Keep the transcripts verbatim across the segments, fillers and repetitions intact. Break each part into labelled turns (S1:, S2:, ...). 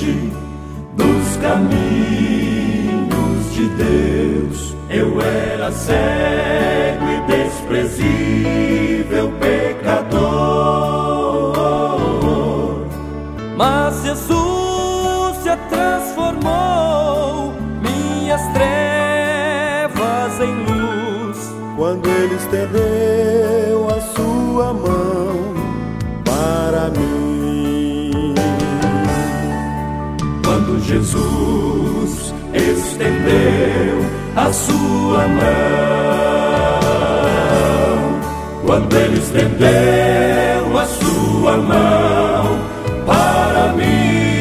S1: longe dos caminhos de Deus. Eu era cego e desprezível pecador,
S2: mas Jesus se transformou minhas trevas em luz,
S3: quando Ele estendeu a sua mão para mim.
S1: Quando Jesus estendeu a sua mão, quando Ele estendeu a sua mão para mim,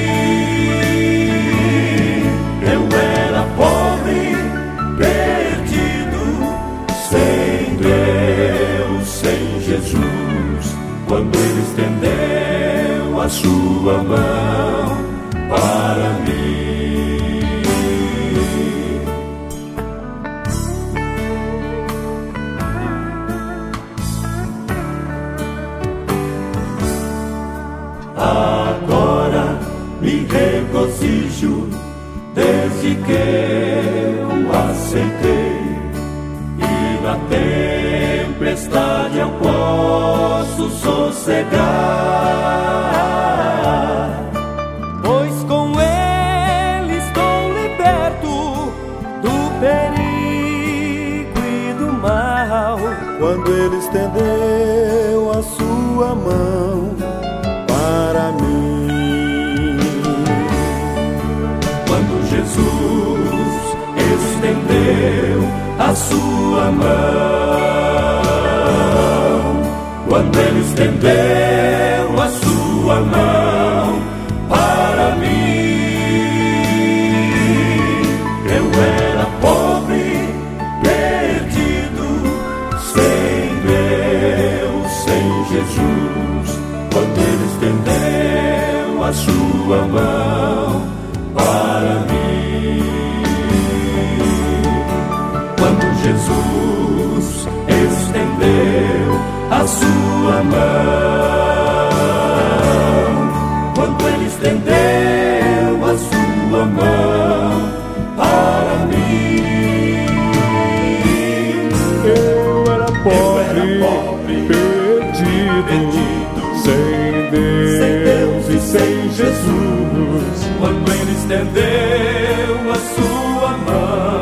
S1: eu era pobre, perdido, sem Deus, sem Jesus. Quando Ele estendeu a sua mão para mim. Agora me regozijo desde que eu aceitei, e na tempestade eu posso sossegar,
S2: pois com Ele estou liberto do perigo e do mal.
S3: Quando Ele estendeu a sua mão para mim,
S1: quando Jesus estendeu a sua mão, quando Ele estendeu a sua mão para mim, eu era pobre, perdido, sem Deus, sem Jesus. Quando Ele estendeu a sua mão para mim, quando Jesus estendeu a sua mão, quando Ele estendeu a sua mão para mim,
S3: eu era pobre,
S1: eu era pobre,
S3: perdido,
S1: perdido,
S3: sem Deus,
S1: sem Deus e sem
S3: Jesus.
S1: Quando Ele estendeu a sua mão